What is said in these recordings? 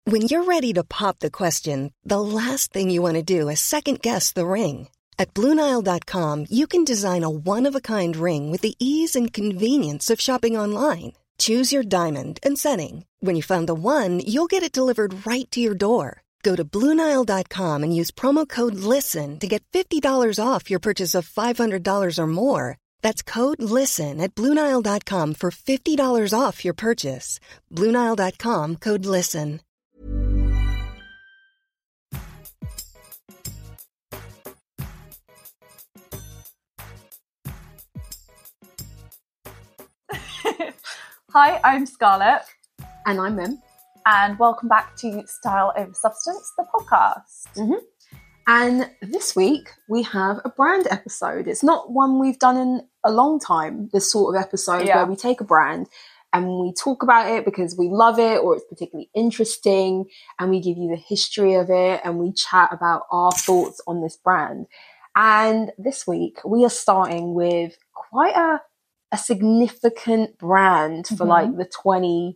When you're ready to pop the question, the last thing you want to do is second-guess the ring. At BlueNile.com, you can design a one-of-a-kind ring with the ease and convenience of shopping online. Choose your diamond and setting. When you find the one, you'll get it delivered right to your door. Go to BlueNile.com and use promo code LISTEN to get $50 off your purchase of $500 or more. That's code LISTEN at BlueNile.com for $50 off your purchase. BlueNile.com, code LISTEN. Hi, I'm Scarlett. And I'm Mim. And welcome back to Style Over Substance, the podcast. Mm-hmm. And this week we have a brand episode. It's not one we've done in a long time, this sort of episode where we take a brand and we talk about it because we love it or it's particularly interesting, and we give you the history of it and we chat about our thoughts on this brand. And this week we are starting with quite a significant brand for like the 2020s,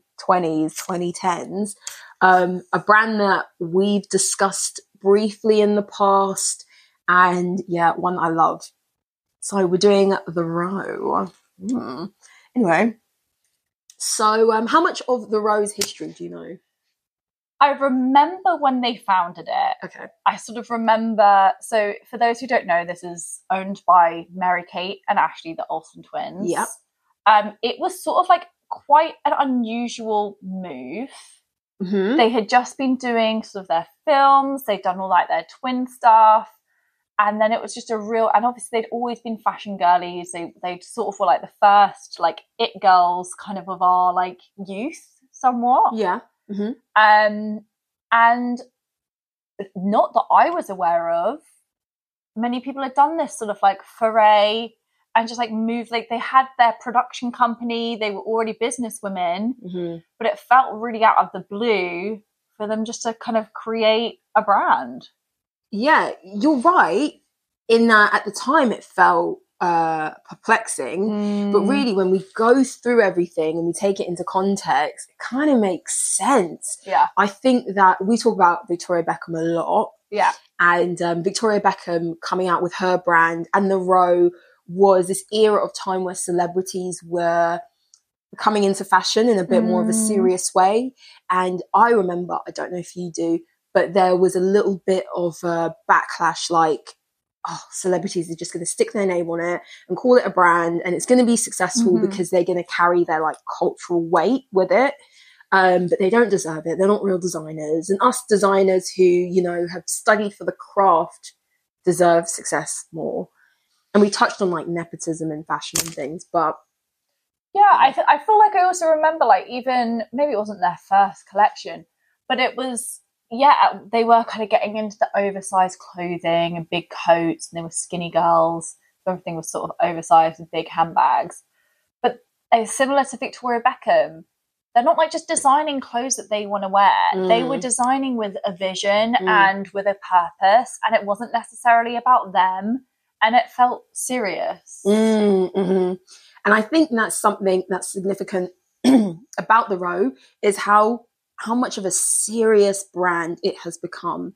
2010s. A brand that we've discussed briefly in the past, and one I love. So we're doing The Row. Anyway, so how much of The Row's history do you know? I remember when they founded it. Okay. I sort of remember, so for those who don't know, this is owned by Mary-Kate and Ashley, the Olsen twins. Yeah. It was sort of like quite an unusual move. Mm-hmm. They had just been doing sort of their films, they'd done all like their twin stuff, and then it was just a real, and obviously they'd always been fashion girlies. They'd sort of were like the first like it girls kind of our like youth somewhat. Yeah. Mm-hmm. And not that I was aware of, many people had done this sort of like foray and just like moved, like they had their production company, they were already business women, but it felt really out of the blue for them just to kind of create a brand. Yeah, you're right in that at the time it felt perplexing, but really when we go through everything and we take it into context, it kind of makes sense. Yeah. I think that we talk about Victoria Beckham a lot. Yeah. And Victoria Beckham coming out with her brand and The Row was this era of time where celebrities were coming into fashion in a bit more of a serious way. And I remember, I don't know if you do, but there was a little bit of a backlash, like, celebrities are just going to stick their name on it and call it a brand, and it's going to be successful because they're going to carry their like cultural weight with it. But they don't deserve it. They're not real designers. And us designers who, you know, have studied for the craft deserve success more. And we touched on like nepotism in fashion and things, but yeah, I feel like I also remember like even maybe it wasn't their first collection, but it was, they were kind of getting into the oversized clothing and big coats, and they were skinny girls. Everything was sort of oversized with big handbags. But similar to Victoria Beckham, they're not like just designing clothes that they want to wear. They were designing with a vision and with a purpose, and it wasn't necessarily about them, and it felt serious. And I think that's something that's significant about The Row is how much of a serious brand it has become.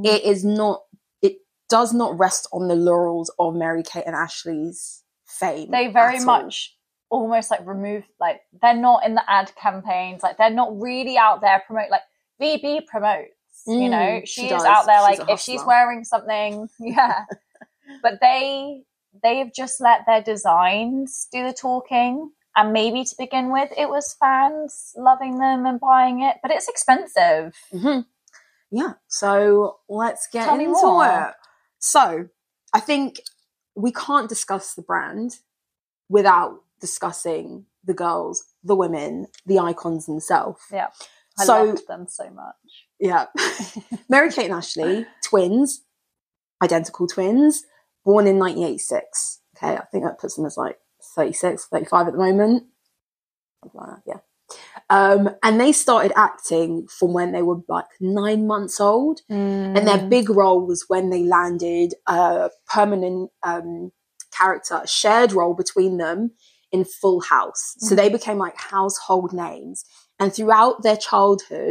It does not rest on the laurels of Mary-Kate and Ashley's fame. They very much almost like remove, like they're not in the ad campaigns, like they're not really out there promote, like VB promotes, you know, she is out there like if she's wearing something, but they've just let their designs do the talking. And maybe to begin with, it was fans loving them and buying it, but it's expensive. Yeah, so let's get into it. So I think we can't discuss the brand without discussing the girls, the women, the icons themselves. Yeah, I loved them so much. Yeah. Mary-Kate and Ashley, twins, identical twins, born in 1986. Okay, I think that puts them as like 36, 35 at the moment. And they started acting from when they were like 9 months old. And their big role was when they landed a permanent character, a shared role between them in Full House. So they became like household names. And throughout their childhood,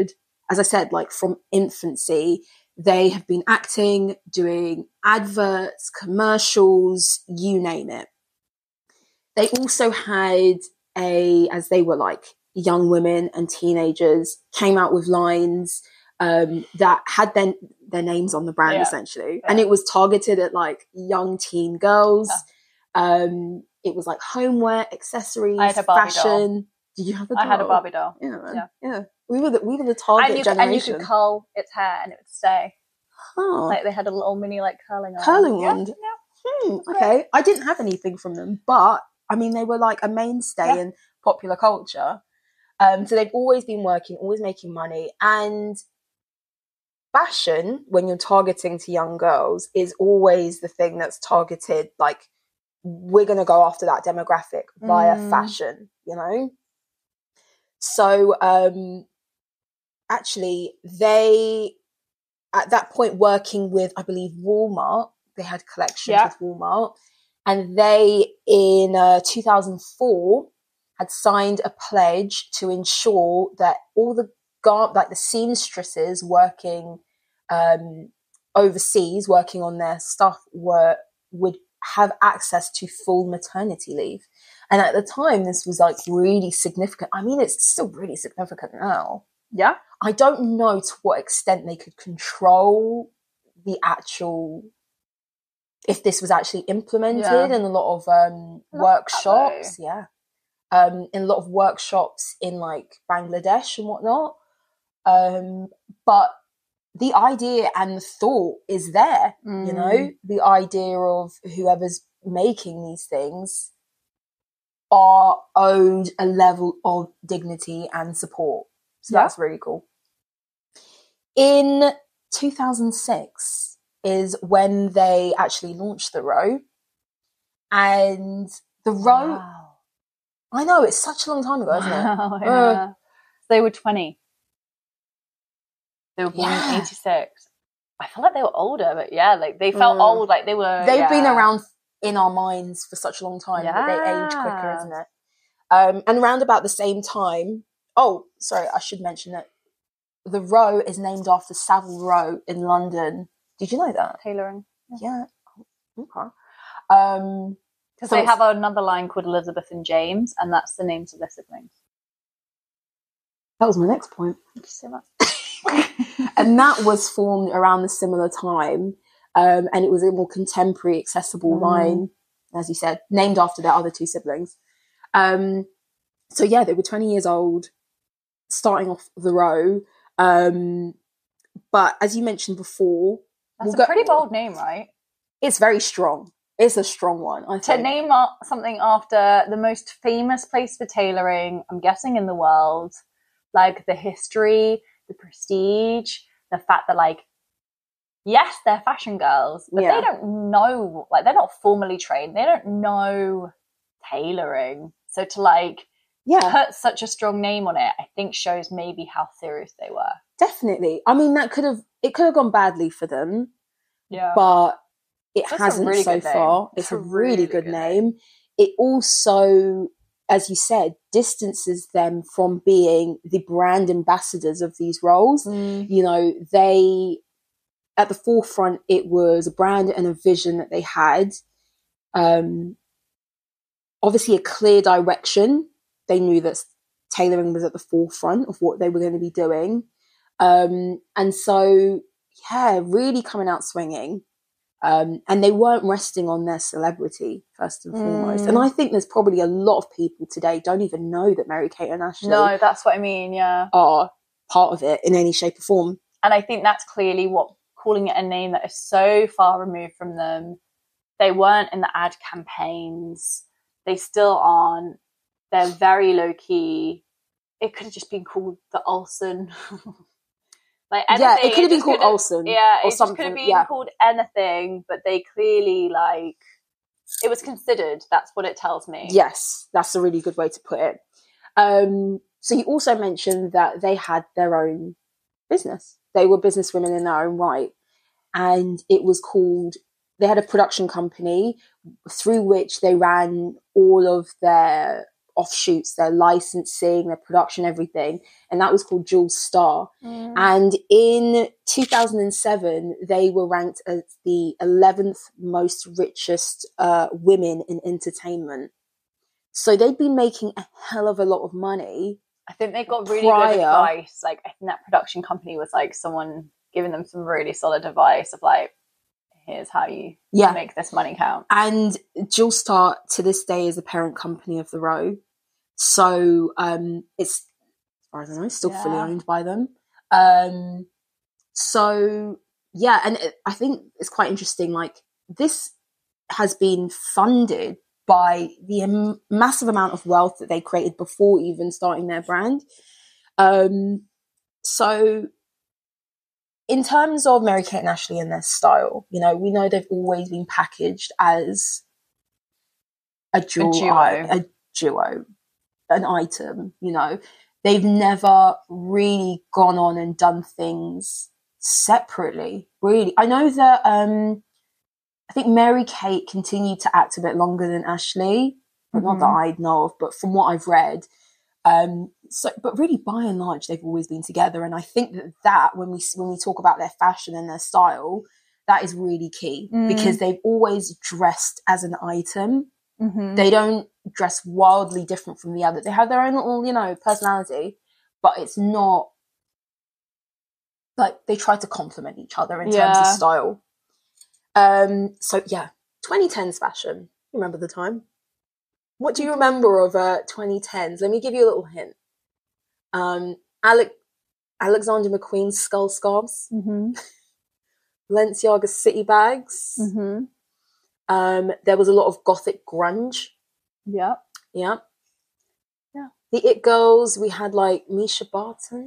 as I said, like from infancy, they have been acting, doing adverts, commercials, you name it. They also had as they were like young women and teenagers, came out with lines that had their names on the brand, essentially. Yeah. And it was targeted at like young teen girls. Yeah. It was like homeware, accessories, fashion. Doll. Did you have a doll? I had a Barbie doll. Yeah. We were the target generation. And you could curl its hair and it would stay. Huh. Like they had a little mini like curling wand. Yeah. Okay. I didn't have anything from them, but I mean they were like a mainstay in popular culture. So they've always been working, always making money. And fashion, when you're targeting to young girls, is always the thing that's targeted. Like, we're going to go after that demographic via fashion, you know? So actually, they, at that point, working with, I believe, Walmart, they had collections with Walmart. And they, in 2004, had signed a pledge to ensure that all the the seamstresses working overseas, working on their stuff, would have access to full maternity leave. And at the time, this was like really significant. I mean, it's still really significant now. Yeah. I don't know to what extent they could control the actual, if this was actually implemented in a lot of workshops. Yeah. In a lot of workshops in like Bangladesh and whatnot. But the idea and the thought is there, you know, the idea of whoever's making these things are owed a level of dignity and support. So that's really cool. In 2006 is when they actually launched the Row. And the Row... Wow. I know, it's such a long time ago, isn't it? Yeah. They were 20. They were born in 86. I feel like they were older, but like they felt old, like they were... They've been around in our minds for such a long time that they age quicker, isn't it? And around about the same time... Oh, sorry, I should mention that the Row is named after Savile Row in London. Did you know that? Tailoring. Yeah. Okay. Because they have another line called Elizabeth and James, and that's the names of their siblings. That was my next point. Thank you so much. And that was formed around the similar time, and it was a more contemporary, accessible line, as you said, named after their other two siblings. So yeah, they were 20 years old, starting off the Row. But as you mentioned before... That's a pretty bold name, right? It's very strong. It's a strong one, I think. To name something after the most famous place for tailoring, I'm guessing in the world, like the history, the prestige, the fact that like, yes, they're fashion girls, but they don't know, like they're not formally trained. They don't know tailoring. So to like put such a strong name on it, I think shows maybe how serious they were. Definitely. I mean, it could have gone badly for them. Yeah. But it hasn't really so far. It's a really good name. It also, as you said, distances them from being the brand ambassadors of these roles. You know, they, at the forefront, it was a brand and a vision that they had. Obviously, a clear direction. They knew that tailoring was at the forefront of what they were going to be doing. And so, really coming out swinging. And they weren't resting on their celebrity, first and foremost. And I think there's probably a lot of people today don't even know that Mary-Kate and Ashley... No, that's what I mean, ...are part of it in any shape or form. And I think that's clearly what, calling it a name that is so far removed from them. They weren't in the ad campaigns. They still aren't. They're very low-key. It could have just been called the Olsen... Like anything, it could have been called Olsen. Yeah, or it something. Could have been called anything, but they clearly, like, it was considered. That's what it tells me. Yes, that's a really good way to put it. So you also mentioned that they had their own business. They were businesswomen in their own right. And it was called, they had a production company through which they ran all of their offshoots, their licensing, their production, everything. And that was called Jules Star. And in 2007, they were ranked as the 11th most richest women in entertainment. So they'd been making a hell of a lot of money. I think they got really good advice. Like, I think that production company was like someone giving them some really solid advice of like, here's how you make this money count. And Jules Star to this day is the parent company of the Row. So it's, as far as I know, still fully owned by them. So yeah, and I think it's quite interesting. Like, this has been funded by the massive amount of wealth that they created before even starting their brand. So in terms of Mary-Kate and Ashley and their style, you know, we know they've always been packaged as a duo, an item, you know. They've never really gone on and done things separately, really. I know that I think Mary-Kate continued to act a bit longer than Ashley, but not that I know of, but from what I've read. But really, by and large, they've always been together. And I think that when we talk about their fashion and their style, that is really key because they've always dressed as an item. They don't dress wildly different from the other. They have their own little, you know, personality, but it's not like they try to complement each other in terms of style. So yeah, 2010s fashion. Remember the time? What do you remember of 2010s? Let me give you a little hint. Alexander McQueen's skull scarves, Balenciaga city bags. There was a lot of gothic grunge. Yeah. The It Girls, we had like Misha Barton.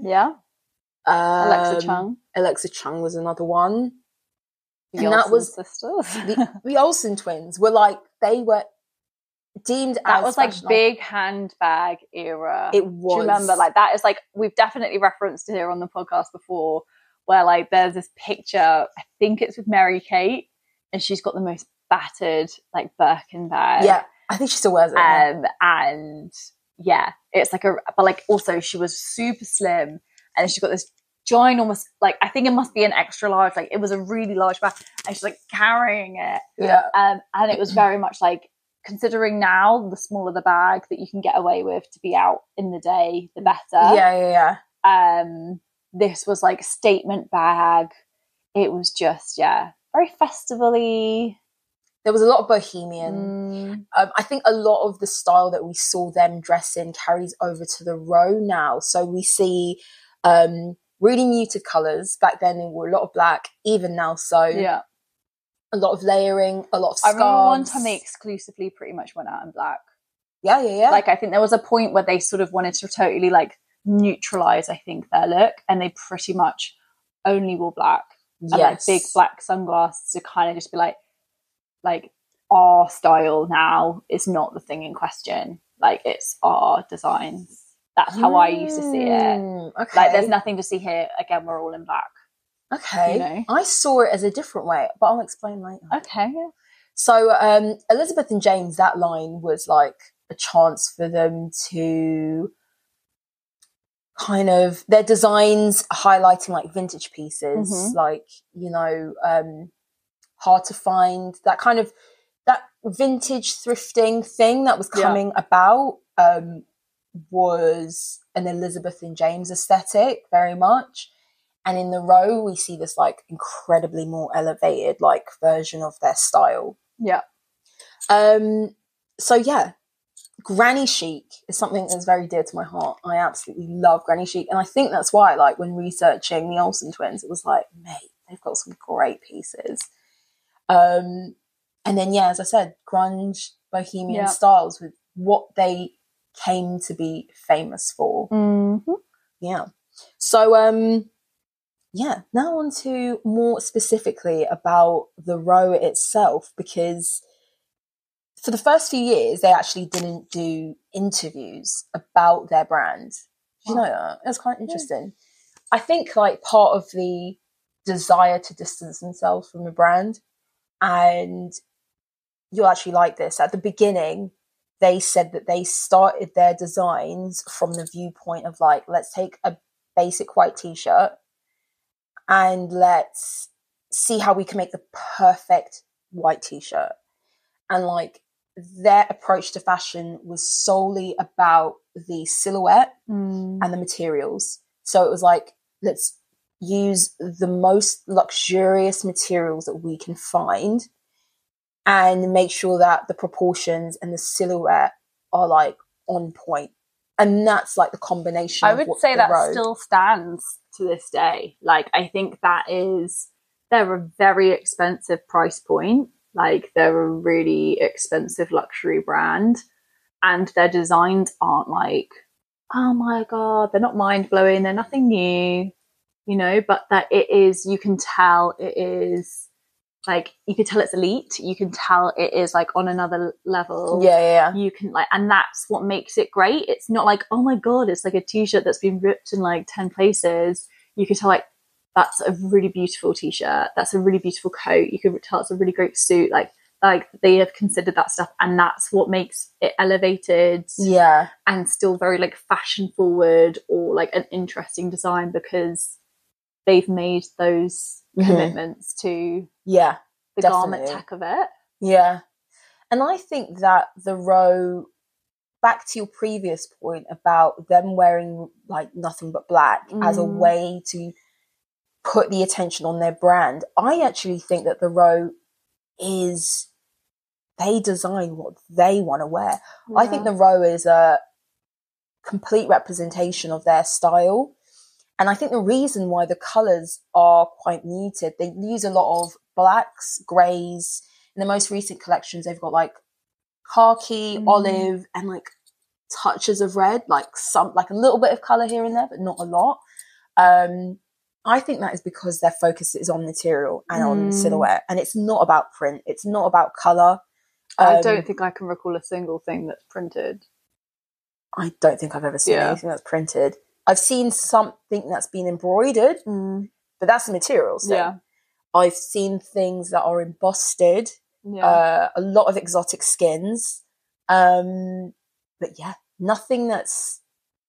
Alexa Chung was another one. The Olsen sisters. the Olsen twins were like, they were deemed that was like big handbag era. It was. Do you remember? Like, that is like, we've definitely referenced it here on the podcast before, where like there's this picture, I think it's with Mary-Kate, and she's got the most battered like Birkin bag. Yeah, I think she still wears it. And yeah, it's like but like also she was super slim, and she got this ginormous, like, I think it must be an extra large, like it was a really large bag, and she's like carrying it. And it was very much like, considering now the smaller the bag that you can get away with to be out in the day, the better. This was like statement bag. It was just very festival-y. There was a lot of bohemian. I think a lot of the style that we saw them dress in carries over to the Row now. So we see really muted colours. Back then there were a lot of black, even now so. Yeah. A lot of layering, a lot of scarves. I remember one time they exclusively pretty much went out in black. Yeah. Like, I think there was a point where they sort of wanted to totally like neutralise, I think, their look, and they pretty much only wore black. And like big black sunglasses to kind of just be like our style now is not the thing in question. Like, it's our designs. That's how I used to see it. Okay. Like, there's nothing to see here. Again, we're all in black. Okay. You know? I saw it as a different way, but I'll explain later. Okay. Yeah. So Elizabeth and James, that line was like a chance for them to kind of, their designs highlighting like vintage pieces, like, you know, hard to find, that kind of, that vintage thrifting thing that was coming about was an Elizabeth and James aesthetic very much. And in the Row, we see this like incredibly more elevated like version of their style. Yeah. So yeah, granny chic is something that's very dear to my heart. I absolutely love granny chic, and I think that's why, like, when researching the Olsen twins, it was like, mate, they've got some great pieces. And then as I said, grunge, bohemian styles with what they came to be famous for. Yeah. So now on to more specifically about the Row itself, because for the first few years, they actually didn't do interviews about their brand. Did you know that? It was quite interesting. I think like part of the desire to distance themselves from the brand, and you'll actually like this, at the beginning, they said that they started their designs from the viewpoint of like, let's take a basic white t-shirt and let's see how we can make the perfect white t-shirt. And like their approach to fashion was solely about the silhouette and the materials. So it was like, let's use the most luxurious materials that we can find and make sure that the proportions and the silhouette are like on point. And that's like the combination. I would say that still stands to this day. Like, I think they're a very expensive price point. Like, they're a really expensive luxury brand, and their designs aren't like, oh my God, they're not mind blowing. They're nothing new, you know, but that it is, you can tell it is like, you can tell it's elite. You can tell it is like on another level. Yeah. You can like, and that's what makes it great. It's not like, oh my God, it's like a t-shirt that's been ripped in like 10 places. You can tell like, that's a really beautiful t-shirt. That's a really beautiful coat. You can tell it's a really great suit. Like they have considered that stuff, and that's what makes it elevated. Yeah. And still very like fashion forward or like an interesting design, because they've made those commitments to the garment tech of it. Yeah. And I think that the Row, back to your previous point about them wearing like nothing but black as a way to put the attention on their brand, I actually think that the Row they design what they want to wear. Yeah. I think the Row is a complete representation of their style. And I think the reason why the colours are quite muted, they use a lot of blacks, greys. In the most recent collections, they've got like khaki, olive, and like touches of red, like a little bit of colour here and there, but not a lot. I think that is because their focus is on material and on silhouette, and it's not about print. It's not about colour. I don't think I can recall a single thing that's printed. I don't think I've ever seen anything that's printed. I've seen something that's been embroidered, but that's the materials thing. Yeah. I've seen things that are embossed, a lot of exotic skins. But yeah, nothing that's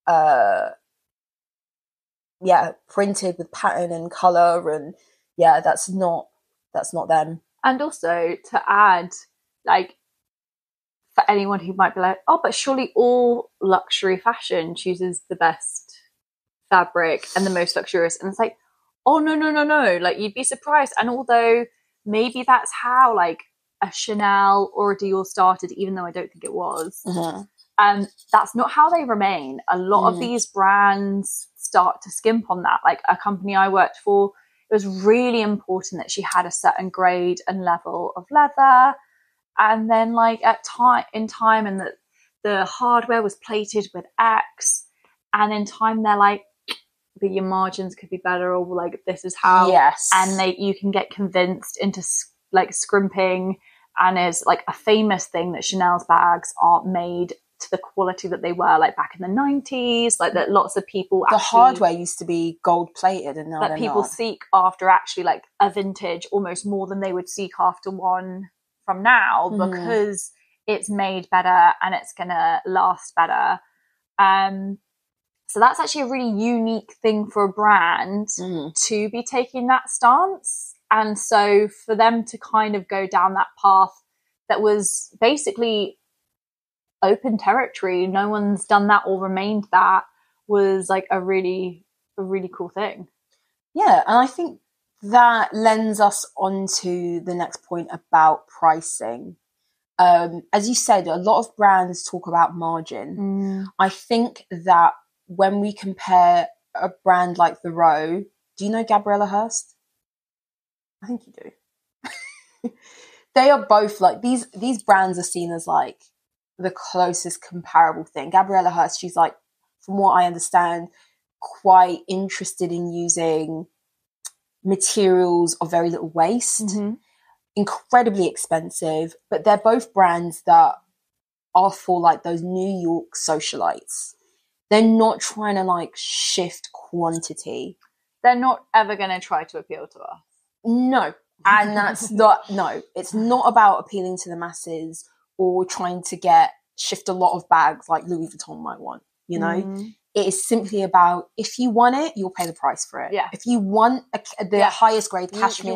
printed with pattern and colour, and that's not them. And also to add, like, for anyone who might be like, oh, but surely all luxury fashion chooses the best fabric and the most luxurious, and it's like, oh no, like, you'd be surprised. And although maybe that's how like a Chanel or a Dior started, even though I don't think it was, that's not how they remain. A lot of these brands start to skimp on that. Like a company I worked for, it was really important that she had a certain grade and level of leather, and then like in time and that the hardware was plated with X, and in time they're like, but your margins could be better, or like this is how. Yes. And you can get convinced into like scrimping, and is like a famous thing that Chanel's bags aren't made to the quality that they were like back in the 90s, like that lots of people the hardware used to be gold plated, and now that people seek after actually like a vintage almost more than they would seek after one from now, because it's made better and it's gonna last better. So that's actually a really unique thing for a brand to be taking that stance. And so for them to kind of go down that path that was basically open territory, no one's done that or remained that, was like a really cool thing. Yeah, and I think that lends us onto the next point about pricing. As you said, a lot of brands talk about margin. I think that when we compare a brand like The Row, do you know Gabriella Hearst? I think you do. They are both like, these brands are seen as like the closest comparable thing. Gabriella Hearst, she's like, from what I understand, quite interested in using materials of very little waste, incredibly expensive, but they're both brands that are for like those New York socialites. They're not trying to like shift quantity. They're not ever going to try to appeal to us. No. And that's not, no, it's not about appealing to the masses or trying to get shift a lot of bags like Louis Vuitton might want, you know? It is simply about, if you want it, you'll pay the price for it. Yeah. If you want the highest grade cashmere.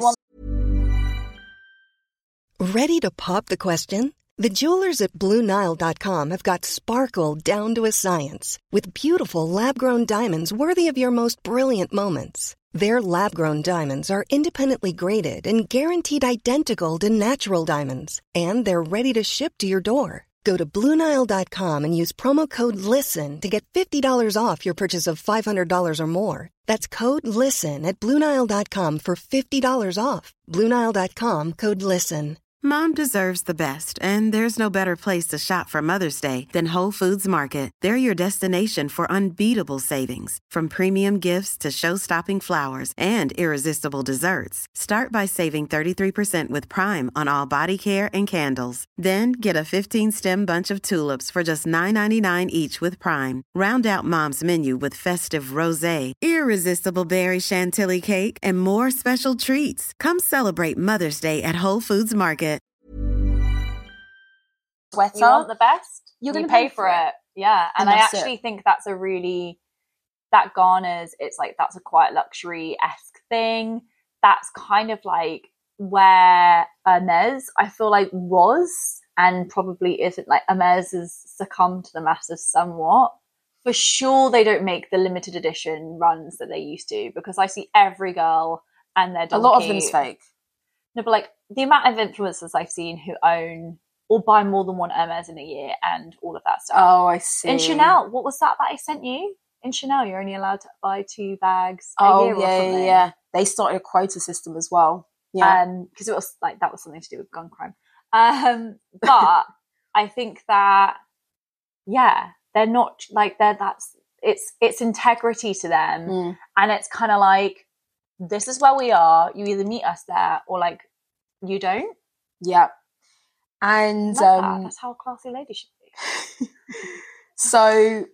Ready to pop the question? The jewelers at BlueNile.com have got sparkle down to a science with beautiful lab-grown diamonds worthy of your most brilliant moments. Their lab-grown diamonds are independently graded and guaranteed identical to natural diamonds, and they're ready to ship to your door. Go to BlueNile.com and use promo code LISTEN to get $50 off your purchase of $500 or more. That's code LISTEN at BlueNile.com for $50 off. BlueNile.com, code LISTEN. Mom deserves the best, and there's no better place to shop for Mother's Day than Whole Foods Market. They're your destination for unbeatable savings, from premium gifts to show-stopping flowers and irresistible desserts. Start by saving 33% with Prime on all body care and candles. Then get a 15-stem bunch of tulips for just $9.99 each with Prime. Round out Mom's menu with festive rosé, irresistible berry chantilly cake, and more special treats. Come celebrate Mother's Day at Whole Foods Market. Sweater. You want the best, you're going to to pay for it. Yeah. And I actually think that's that garners, it's like, that's a quite luxury-esque thing. That's kind of like where Hermes, I feel like, was, and probably isn't. Like, Hermes has succumbed to the masses somewhat. For sure, they don't make the limited edition runs that they used to, because I see every girl and their donkey. A lot of them's fake. No, but like the amount of influencers I've seen who own or buy more than one Hermes in a year and all of that stuff. Oh, I see. In Chanel, what was that I sent you? In Chanel, you're only allowed to buy 2 bags a year or something. Yeah. They started a quota system as well. Yeah. Because it was like, that was something to do with gun crime. But I think that, yeah, they're not like, it's integrity to them. And it's kind of like, this is where we are. You either meet us there or like you don't. Yeah. And that's how a classy lady should be. So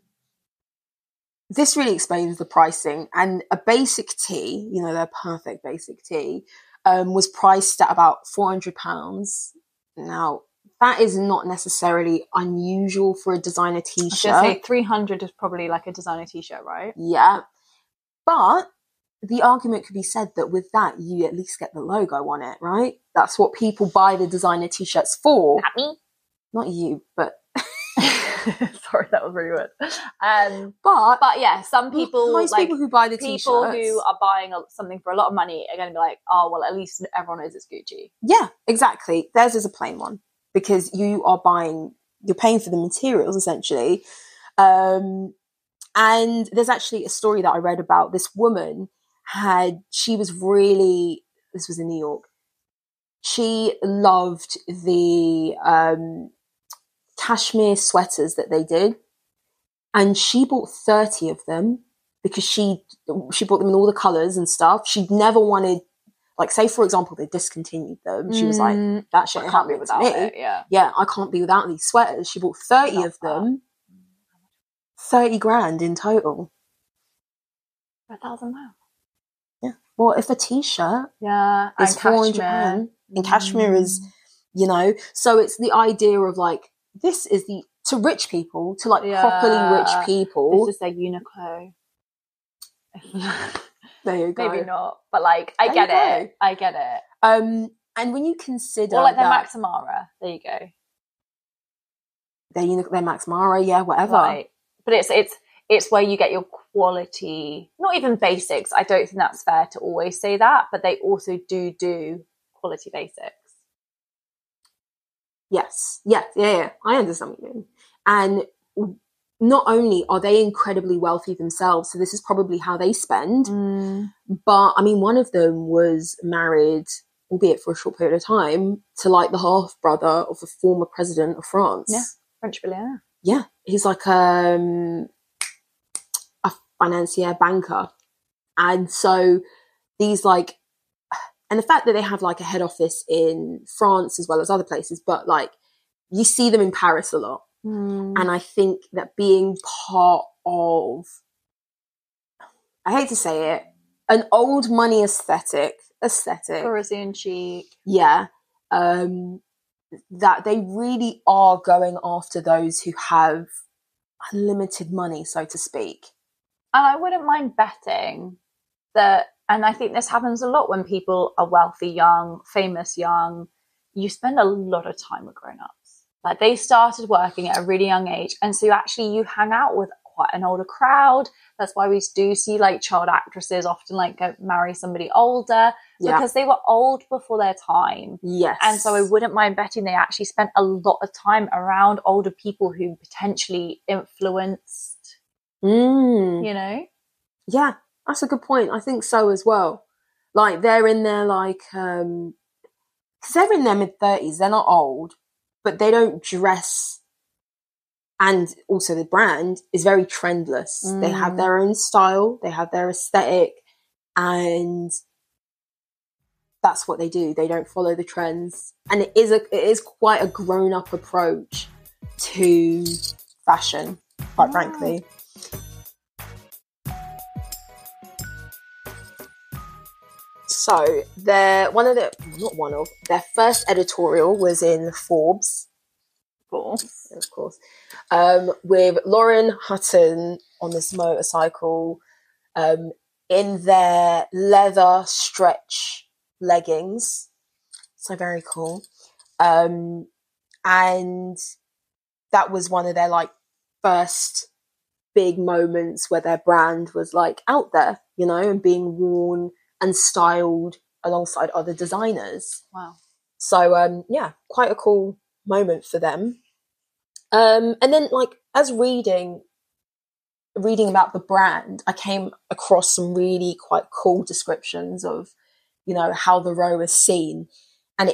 this really explains the pricing. And a basic tee, you know, their perfect basic tee, was priced at about £400. Now, that is not necessarily unusual for a designer t-shirt. I was going to say 300 is probably like a designer t-shirt, right? Yeah. But the argument could be said that with that, you at least get the logo on it, right? That's what people buy the designer t-shirts for. Not me. Not you, but... Sorry, that was really weird. But yeah, some people... Most like, people who buy the t-shirts... People who are buying something for a lot of money are going to be like, oh, well, at least everyone knows it's Gucci. Yeah, exactly. Theirs is a plain one. Because you're paying for the materials, essentially. And there's actually a story that I read about this woman this was in New York. She loved the cashmere sweaters that they did. And she bought 30 of them because she bought them in all the colors and stuff. She never wanted, like, say, for example, they discontinued them. She was like, that shit can't be without it. Yeah, I can't be without these sweaters. She bought 30 of them. 30 grand in total. For £1,000. Yeah. Well, if a t-shirt is £400, and cashmere is, you know, so it's the idea of like, this is to rich people, to like properly rich people. This is their Uniqlo. There you go. Maybe not, but like, I get it. And when you consider, or like their Max Mara, there you go. Their Max Mara, yeah, whatever. Right. But it's where you get your quality, not even basics. I don't think that's fair to always say that, but they also do quality basics. Yes. Yeah. I understand what you mean. And not only are they incredibly wealthy themselves, so this is probably how they spend, but I mean, one of them was married, albeit for a short period of time, to like the half brother of the former president of France. Yeah, French billionaire. Yeah, he's like a financier, banker. And so these like, and the fact that they have like a head office in France as well as other places, but like you see them in Paris a lot. And I think that being part of, I hate to say it, an old money aesthetic. Parisian chic. Yeah. that they really are going after those who have unlimited money, so to speak. And I wouldn't mind betting that, and I think this happens a lot when people are wealthy young, famous young, you spend a lot of time with grown-ups. Like, they started working at a really young age, and so actually you hang out with quite an older crowd. That's why we do see like child actresses often like go marry somebody older, because they were old before their time. Yes. And so I wouldn't mind betting they actually spent a lot of time around older people who potentially influenced, you know? Yeah, that's a good point. I think so as well. Like, they're in their like, because they're in their mid-30s, they're not old, but they don't dress. And also the brand is very trendless. They have their own style, they have their aesthetic, and that's what they do. They don't follow the trends. And it is quite a grown-up approach to fashion, quite frankly. So their first editorial was in Forbes. Of course. With Lauren Hutton on this motorcycle, in their leather stretch leggings. So very cool. And that was one of their like first big moments where their brand was like out there, you know, and being worn and styled alongside other designers. Wow. So yeah, quite a cool moment for them. And then like as reading about the brand, I came across some really quite cool descriptions of, you know, how the row is seen. And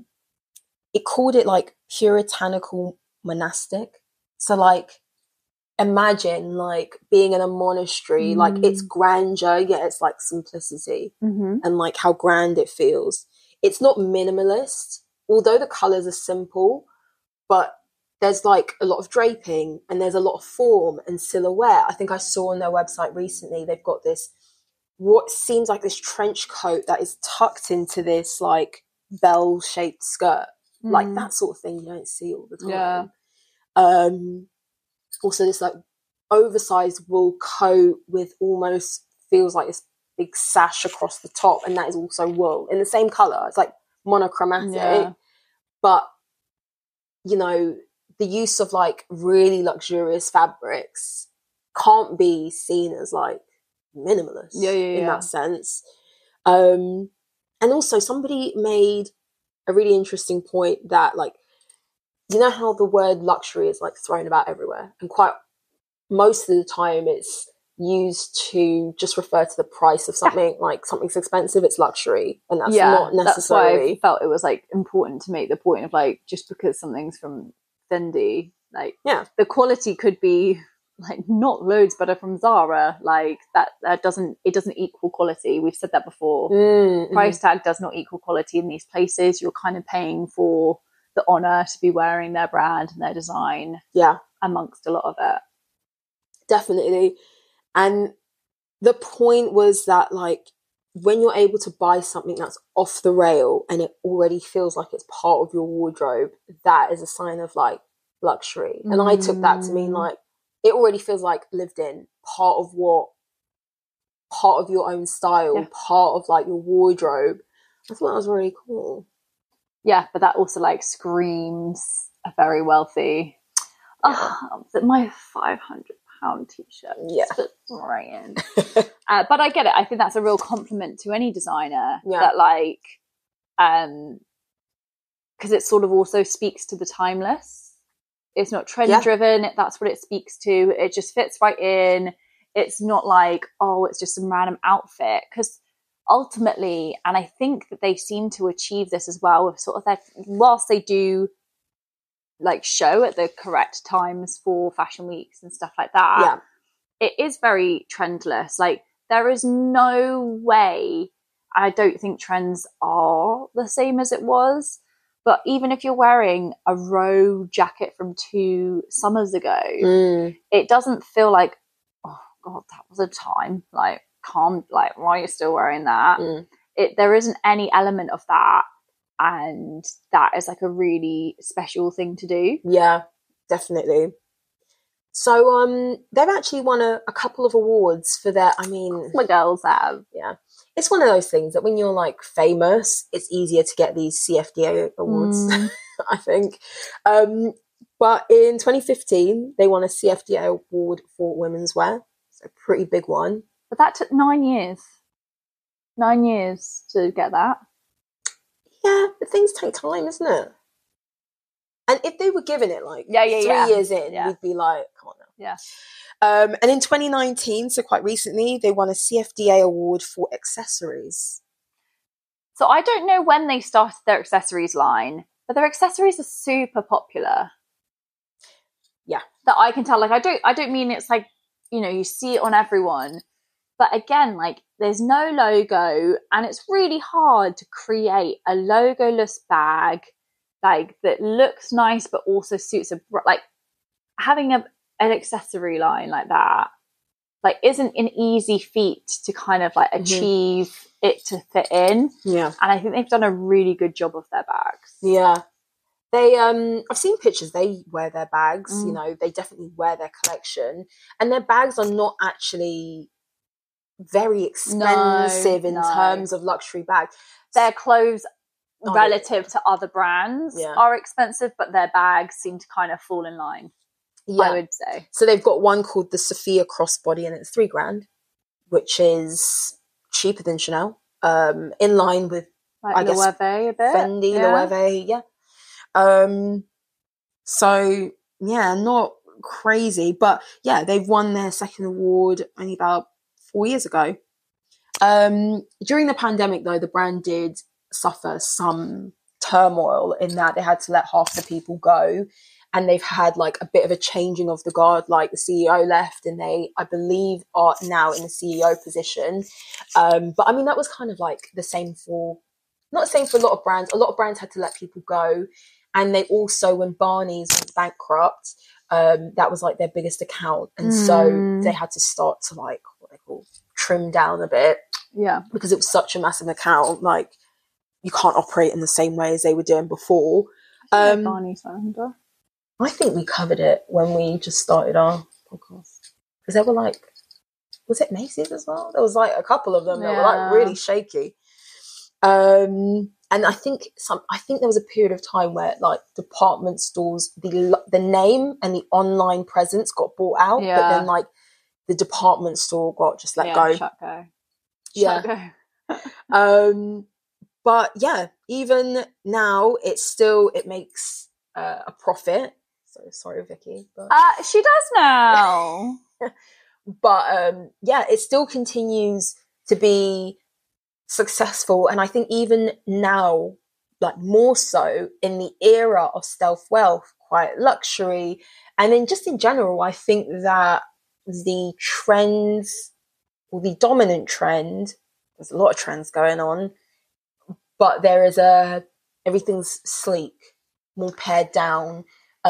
it called it like puritanical monastic. So like imagine like being in a monastery, like it's grandeur, yet it's like simplicity and like how grand it feels. It's not minimalist, although the colours are simple, but there's like a lot of draping and there's a lot of form and silhouette. I think I saw on their website recently, they've got this, what seems like this trench coat that is tucked into this like bell-shaped skirt. Like that sort of thing you don't see all the time. Yeah. Also this like oversized wool coat with almost feels like this big sash across the top, and that is also wool in the same color. It's like monochromatic, but you know, the use of like really luxurious fabrics can't be seen as like minimalist in that sense. And also somebody made a really interesting point that like, you know how the word luxury is like thrown about everywhere, and quite most of the time it's used to just refer to the price of something. Like something's expensive, it's luxury, and that's not necessarily. That's why I felt it was like important to make the point of like, just because something's from Fendi, like the quality could be like not loads better from Zara. Like that doesn't equal quality. We've said that before. Price tag does not equal quality in these places. You're kind of paying for the honor to be wearing their brand and their design. Yeah, amongst a lot of it. Definitely. And the point was that like when you're able to buy something that's off the rail and it already feels like it's part of your wardrobe, that is a sign of like luxury. And I took that to mean like it already feels like lived in, part of your own style, part of like your wardrobe. I thought that was really cool. Yeah, but that also like screams a very wealthy. My £500 t-shirt. Right. But I get it. I think that's a real compliment to any designer that like, because it sort of also speaks to the timeless. It's not trend driven. That's what it speaks to. It just fits right in. It's not like, oh, it's just some random outfit. Because ultimately, and I think that they seem to achieve this as well with sort of their, whilst they do like show at the correct times for fashion weeks and stuff like that, it is very trendless. Like there is no way, I don't think trends are the same as it was, but even if you're wearing a row jacket from 2 summers ago, it doesn't feel like, oh god, that was a time, like calm, like why are you still wearing that? There isn't any element of that. and that is like a really special thing to do. Yeah, definitely. So they've actually won a couple of awards for their, I mean... The girls have. Yeah. It's one of those things that when you're like famous, it's easier to get these CFDA awards, I think. But in 2015, they won a CFDA award for women's wear. It's a pretty big one. But that took 9 years. 9 years to get that. Yeah, but things take time, isn't it? And if they were giving it like 3 years in, we'd be like, come on now. Yeah. And in 2019, so quite recently, they won a CFDA award for accessories. So I don't know when they started their accessories line, but their accessories are super popular. Yeah. That I can tell. Like, I don't mean it's like, you know, you see it on everyone. But again, like, there's no logo, and it's really hard to create a logoless bag, like, that looks nice but also suits like, having an accessory line like that, like, isn't an easy feat to kind of like achieve it to fit in. Yeah. And I think they've done a really good job of their bags. Yeah. They I've seen pictures, they wear their bags, you know, they definitely wear their collection, and their bags are not actually very expensive in terms of luxury bags. Their clothes relative to other brands are expensive, but their bags seem to kind of fall in line. I would say. So they've got one called the Sophia Crossbody, and it's $3,000, which is cheaper than Chanel. In line with, like, I guess, Loewe a bit. Fendi, Loewe, so yeah, not crazy, but yeah, they've won their second award only about 4 years ago. During the pandemic, though, the brand did suffer some turmoil in that they had to let half the people go. And they've had like a bit of a changing of the guard, like the CEO left and they, I believe, are now in the CEO position. But I mean, that was kind of like the same for, not the same for a lot of brands. A lot of brands had to let people go. And they also, when Barney's went bankrupt, that was like their biggest account. And so they had to start to like, what they call, trim down a bit. Yeah. Because it was such a massive account. Like, you can't operate in the same way as they were doing before. Barney's under. I think we covered it when we just started our podcast. Because there were like, was it Macy's as well? There was like a couple of them that were like really shaky. And I think there was a period of time where like department stores, the name and the online presence got bought out, but then like the department store got just let go. Shut go. Shut go. But yeah, even now it makes a profit. So sorry, Vicky. But... she does now. But yeah, it still continues to be successful. And I think even now, like more so in the era of stealth wealth, quiet luxury, and then just in general, I think that the trends, or the dominant trend, there's a lot of trends going on, but there is everything's sleek, more pared down.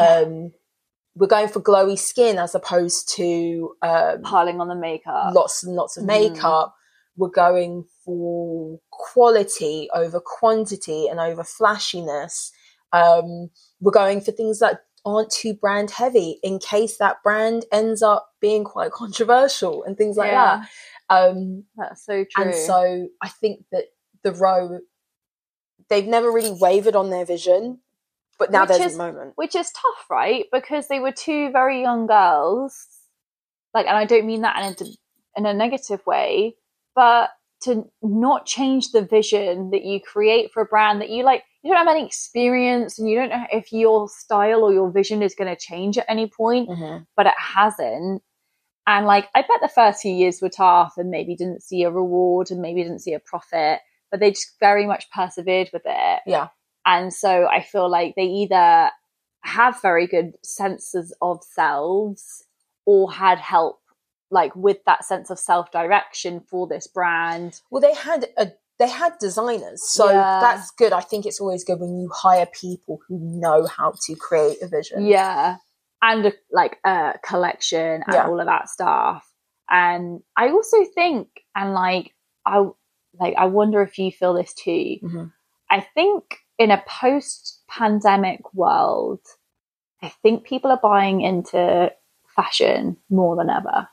We're going for glowy skin as opposed to piling on the makeup, lots and lots of makeup. We're going for quality over quantity and over flashiness. We're going for things that aren't too brand heavy in case that brand ends up being quite controversial and things like that. That's so true. And so I think that the Row, they've never really wavered on their vision. But now there's a moment. Which is tough, right? Because they were two very young girls. Like, and I don't mean that in a negative way, but to not change the vision that you create for a brand that you like, you don't have any experience and you don't know if your style or your vision is going to change at any point, but it hasn't. And like, I bet the first few years were tough and maybe didn't see a reward and maybe didn't see a profit, but they just very much persevered with it. Yeah. And so I feel like they either have very good senses of selves or had help like with that sense of self-direction for this brand. Well, they had designers, so that's good. I think it's always good when you hire people who know how to create a vision. Yeah. And a collection and all of that stuff. And I also think, and I wonder if you feel this too. I think in a post-pandemic world, I think people are buying into fashion more than ever.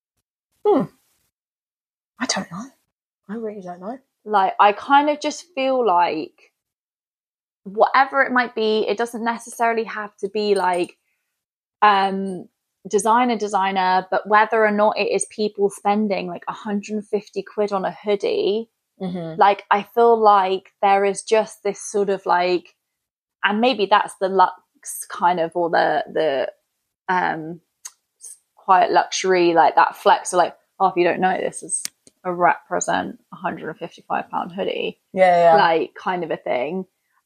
I don't know. I really don't know. Like, I kind of just feel like whatever it might be, it doesn't necessarily have to be like designer, but whether or not it is people spending like 150 quid on a hoodie, like, I feel like there is just this sort of like, and maybe that's the lux kind of, or the quiet luxury, like that flex of like, oh, if you don't know, this is a represent £155 hoodie, like kind of a thing,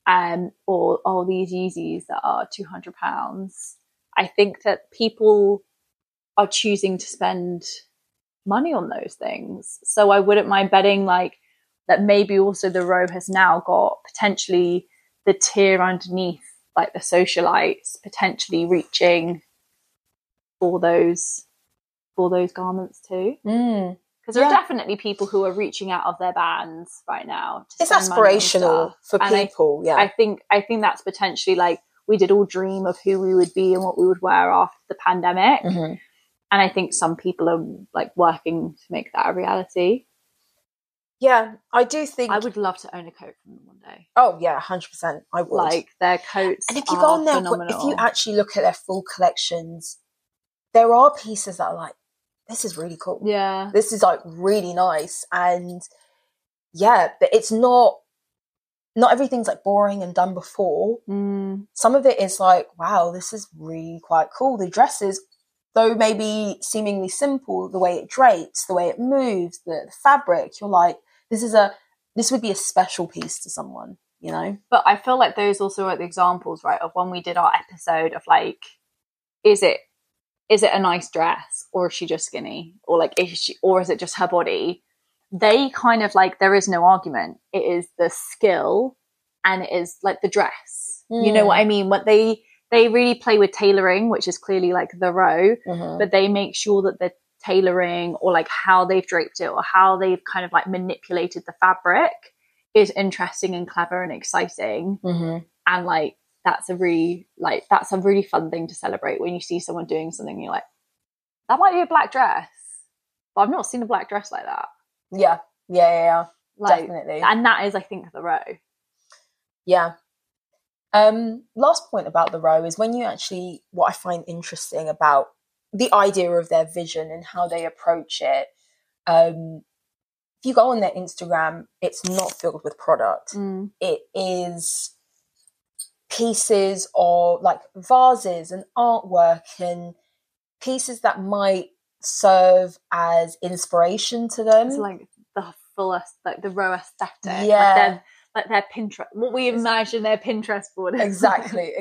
or all these Yeezys that are £200. I think that people are choosing to spend money on those things, so I wouldn't mind betting like that maybe also the row has now got potentially the tier underneath, like the socialites, potentially reaching for those garments too. Because there are definitely people who are reaching out of their bands right now. It's aspirational for people. I think that's potentially like, we did all dream of who we would be and what we would wear after the pandemic. And I think some people are like working to make that a reality. Yeah, I do think I would love to own a coat from them one day. Oh yeah, 100%. I would. Like, their coats, and if you go on there, phenomenal. if you actually look at their full collections, there are pieces that are like, this is really cool. Yeah, this is like really nice, and yeah, but it's not everything's like boring and done before. Some of it is like, wow, this is really quite cool. The dresses, though maybe seemingly simple, the way it drapes, the way it moves, the fabric, you're like, this would be a special piece to someone, you know? But I feel like those also are the examples, right, of when we did our episode of like, is it a nice dress, or is she just skinny, or like, or is it just her body? They kind of like, there is no argument. It is the skill, and it is like the dress. You know what I mean? What they really play with tailoring, which is clearly like the row, but they make sure that the tailoring, or like how they've draped it, or how they've kind of like manipulated the fabric, is interesting and clever and exciting. And like, that's a really fun thing to celebrate when you see someone doing something and you're like, that might be a black dress, but I've not seen a black dress like that. Yeah. Like, definitely. And that is, I think, the row. Yeah. Last point about the row is when you actually, what I find interesting about the idea of their vision and how they approach it. If you go on their Instagram, it's not filled with product. It is pieces of like vases and artwork and pieces that might serve as inspiration to them. It's like the fullest, like the row aesthetic. Yeah. Like their Pinterest, what we imagine their Pinterest board is. Exactly.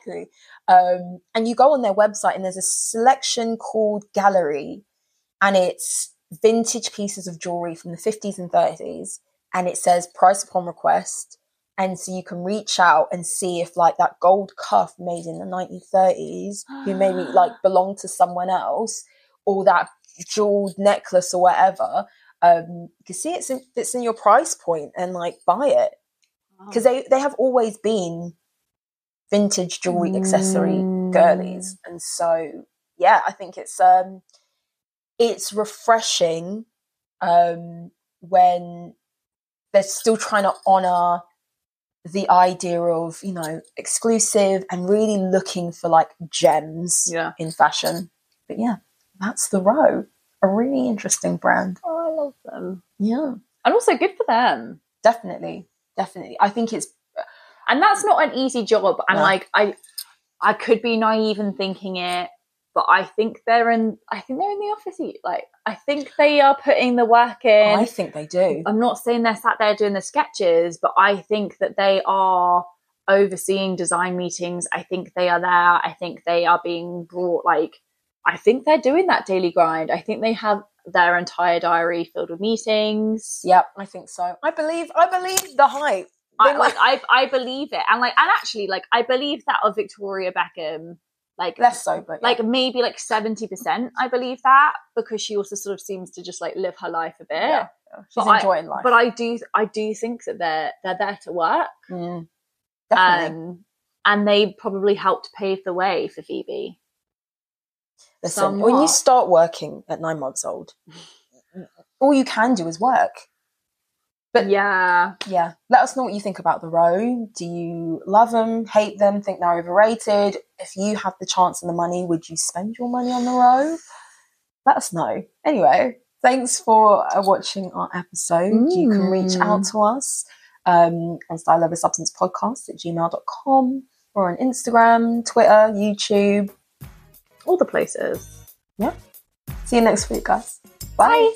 And you go on their website and there's a selection called Gallery, and it's vintage pieces of jewelry from the 50s and 30s, and it says price upon request. And so you can reach out and see if like that gold cuff made in the 1930s, who maybe like belonged to someone else, or that jeweled necklace or whatever, you can see it's in your price point and like buy it. Because they have always been vintage jewelry accessory girlies. And so, yeah, I think it's refreshing when they're still trying to honour the idea of, you know, exclusive and really looking for like gems in fashion. But yeah, that's the row. A really interesting brand. Oh, I love them. Yeah. And also good for them. Definitely. I think it's... And that's not an easy job. And like, I could be naive in thinking it, but I think they're in the office. Like, I think they are putting the work in. I think they do. I'm not saying they're sat there doing the sketches, but I think that they are overseeing design meetings. I think they are there. I think they are being brought, like, I think they're doing that daily grind. I think they have their entire diary filled with meetings. Yep, I think so. I believe the hype. I believe it. And actually, like, I believe that of Victoria Beckham. Like, less so, but like maybe like 70%. I believe that, because she also sort of seems to just like live her life a bit. Yeah, she's enjoying life. But I do think that they're there to work. Definitely. And they probably helped pave the way for Phoebe. Listen, somewhat. when you start working at 9 months old, all you can do is work. But yeah, let us know what you think about the Row. Do you love them, hate them, think they're overrated? If you have the chance and the money, would you spend your money on the Row? Let us know. Anyway, thanks for watching our episode. You can reach out to us on Style Over Substance Podcast at gmail.com or on Instagram, Twitter, YouTube, all the places. Yeah. See you next week, guys. Bye.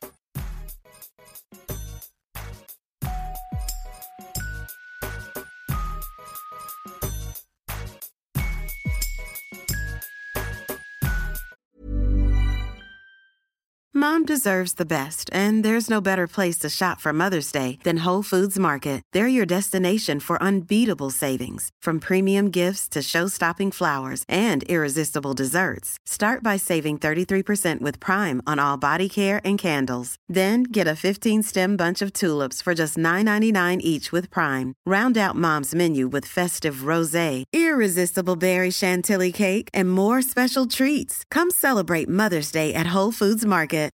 Mom deserves the best, and there's no better place to shop for Mother's Day than Whole Foods Market. They're your destination for unbeatable savings, from premium gifts to show-stopping flowers and irresistible desserts. Start by saving 33% with Prime on all body care and candles. Then get a 15-stem bunch of tulips for just $9.99 each with Prime. Round out Mom's menu with festive rosé, irresistible berry chantilly cake, and more special treats. Come celebrate Mother's Day at Whole Foods Market.